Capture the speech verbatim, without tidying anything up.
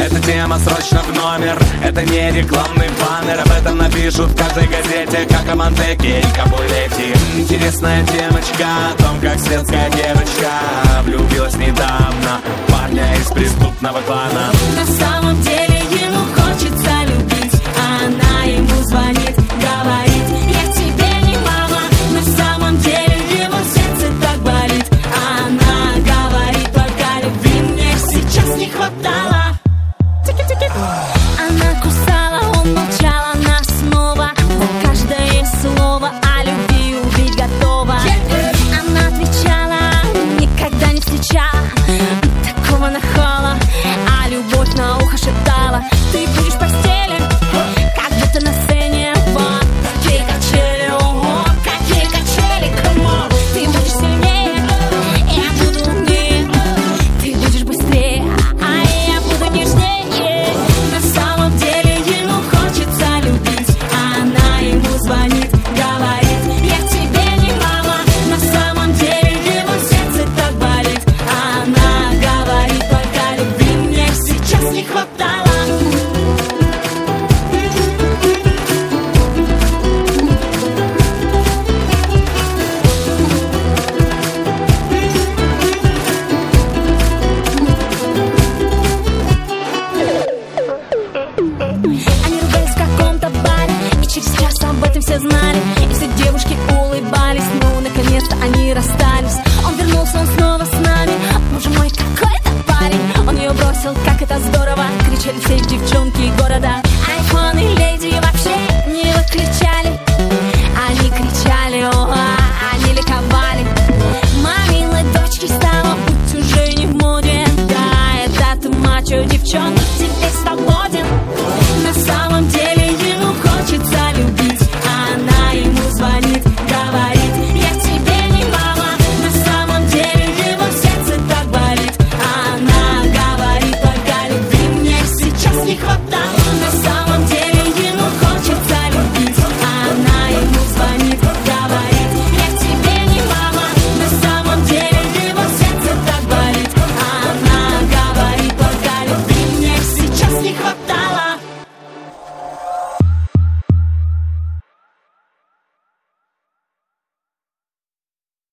Эта тема срочно в номер, это не рекламный баннер. Об этом напишут в каждой газете, как о Монтеке и Капулете. Интересная темочка о том, как светская девочка влюбилась недавно в парня из преступного клана. На самом деле ему хочется любить, а она ему звонит, говорит: я тебе не мама. На самом деле его сердце так болит, а она говорит: только любви мне сейчас не хватало. Она кусала, он молчал, она снова на каждое слово о любви убить готова. Она отвечала, никогда не встречала такого нахала, а любовь на ухо шептала: ты будешь в постели, как будто на сцене. Вот какие качели, ого, какие качели, камон. Ты будешь сильнее, я буду умнее. Ты будешь быстрее, а я буду нежнее. На самом деле ему хочется любить, а она ему звонит, говорит: я тебе не мама. На самом деле его сердце так болит, а она говорит: только любви мне сейчас не хватало. Они ругались в каком-то баре, и через час об этом все знали. И все девушки улыбались, ну, наконец-то они расстались. Он вернулся, он снова с нами. Боже мой, какой это парень! Он ее бросил, как это здорово! Кричали все девчонки города. Айфон и леди вообще не выключали. Они кричали, о, они ликовали. Мамины дочки стало быть уже не в моде. Да, это ту мачо девчонок теперь стало.